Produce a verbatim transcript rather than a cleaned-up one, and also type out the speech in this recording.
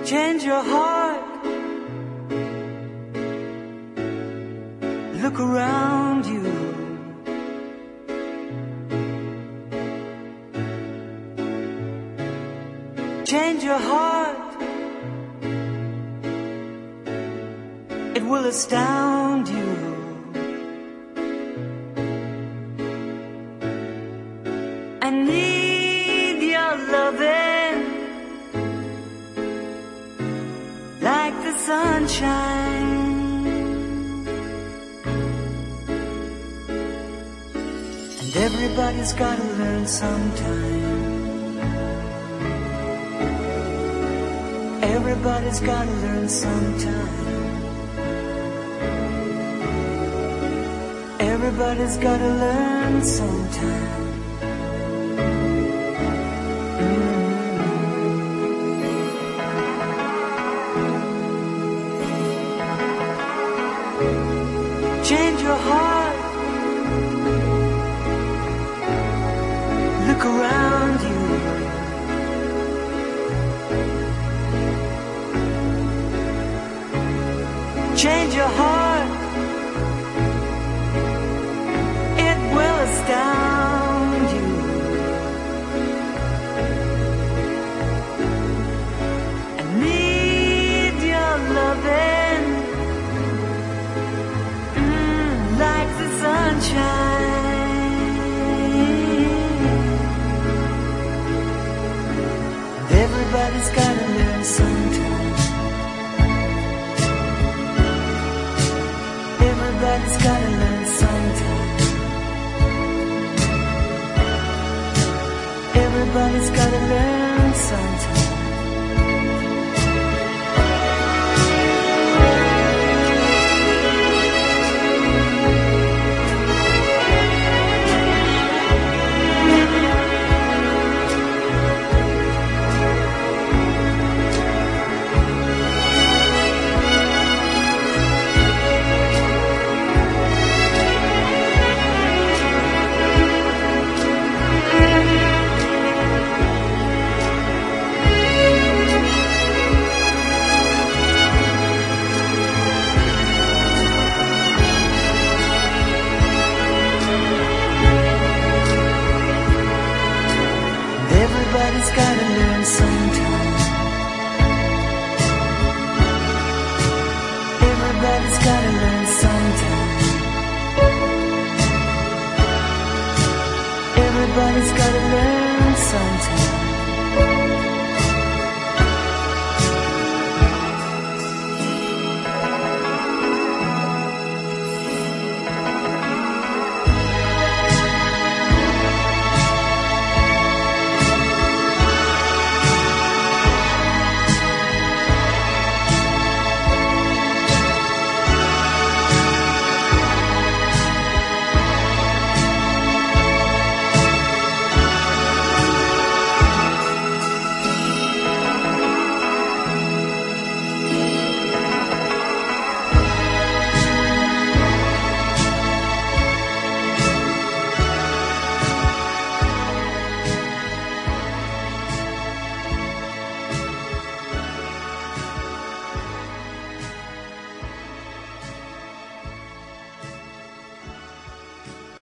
change your heart. Look around you. Change your heart. It will astound you. I need your loving like the sunshine. And everybody's gotta learn sometime. Everybody's gotta learn sometime. Everybody's gotta learn sometime. Change your heart. Look around you. Change your heart. It will astound you. I need your loving like the sunshine. Everybody's gotta learn sometime. Everybody's gotta learn sometime. Everybody's gotta learn sometime.